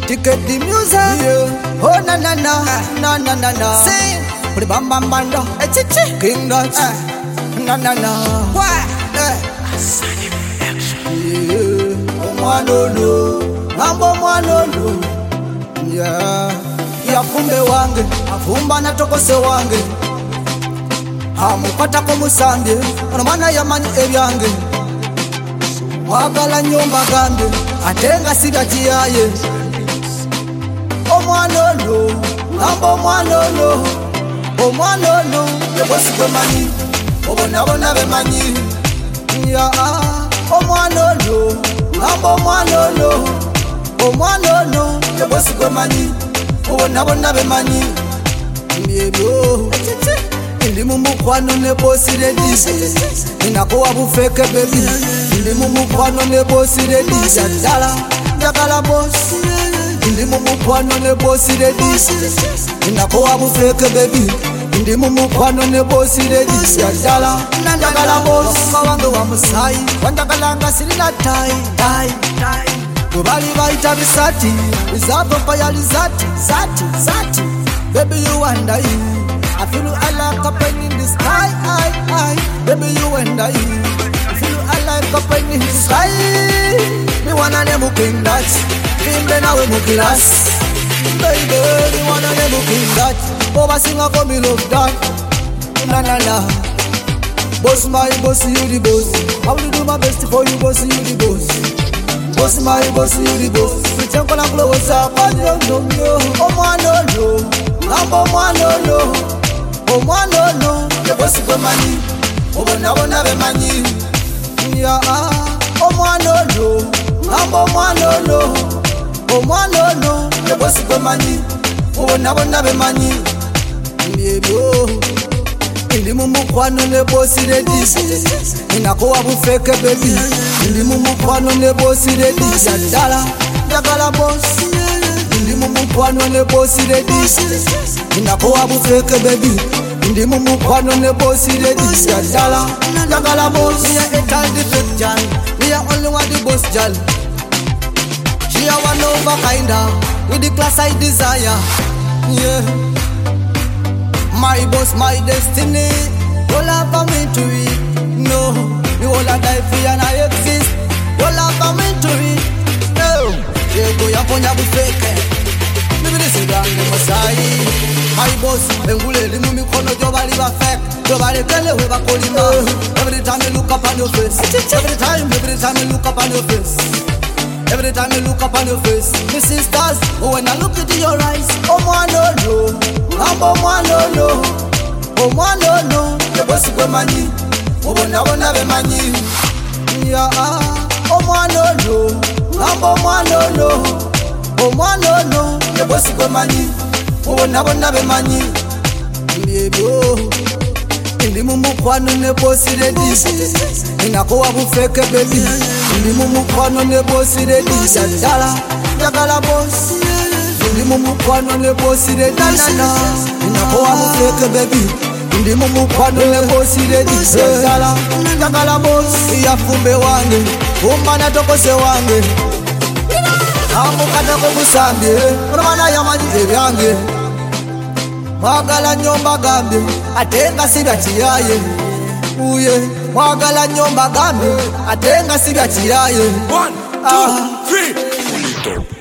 Ticket the music, yeah. Oh na na na, na na na na. Sing, put the bam bam bando, King Dutch, na na na. What? Mwanolo, mambo mwanolo, yeah. Yafumbe wange, afumba na tokose wange. Amupata ko musange, mana yamanyi ebyange. Mwagala nyomba gambe, atenga sida kiyaye. Omwanolo, mambo mwanolo, omwanolo, yebosi kwemanyi, obonabona bemanyi. Yeah, omwanolo, mambo mwanolo, omwanolo, yebosi kwemanyi, obonabona bemanyi. Myebyo ndi mumukwano ne bosi ready, inakuwa bufeke baby. Ndi mumukwano ne bosi ready, jadala njagala boss. Ndi mumukwano ne bosi ready, inakuwa bufeke baby. Ndi mumukwano ne bosi ready, jadala njagala boss. Wange wa musai wandagalanga sirina tai. Kubali baita bisati bizava payali zati. Baby you wonder you, I feel I like a pen in the sky. Baby you and I feel I like a pen in the sky. Me wanna name King Dutch, Kimbe na we mukilas. Baby, me wanna name King Dutch. Over singer for me love that. Na na na. Boss my boss, you the boss. I will do my best for you, boss, you the boss. Boss my boss, you the boss. We jump on a close up and yo. Oh man, no. Mambo mwanolo, omwanolo, yebosi kwemanyi, obonabona bemanyi. Yeah, omwanolo, mambo mwanolo, omwanolo, yebosi kwemanyi, obonabona bemanyi. Myebyo ndi mumukwano ne bosi ready, inakuwa bufeke baby. Ndi mumukwano ne bosi ready, jadala njagala boss. Ndi mumukwano ne bosi ready, inakuwa bufeke baby. Ndi mumukwano ne bosi ready, jadala njagala boss. Me a etal the fake gal, me a only want the boss gal. She a one of a kinda, with the class I desire. Yeah, my boss, my destiny. All of me to it. No, you all a die free and I exist. All of me to it. No, yego yaponya bufeke. Mimi nisigange masai. My boss, engule limu mikono jobali ba fake. Jobali kele we ba kolima. Every time you look up on your face. Every time you look up on your face. Every time you look up on your face. My sisters, oh when I look into your eyes. Oh mwanolo, mambo mwanolo, oh mwanolo, yebosi kwemanyi, obonabona bemanyi. Yeah, oh mwanolo, mambo mwanolo, oh mwanolo, yebosi kwemanyi, obonabona bemanyi. Myebyo ndi mumukwano ne bosi ready, inakuwa bufeke baby. Ndi mumukwano ne bosi ready, jadala njagala boss. Ndi mumukwano ne bosi ready, inakuwa bufeke baby. Ndi mumukwano ne bosi ready, jadala njagala boss. Yafumbe wange, fumba na tokose wange. Amukata ko musange, mana yamanyi ebyange. Mwagala nyomba gambe, atenga sida kiyaye. Uye, mwagala nyomba gambe, atenga sida kiyaye. 1, 2, 3.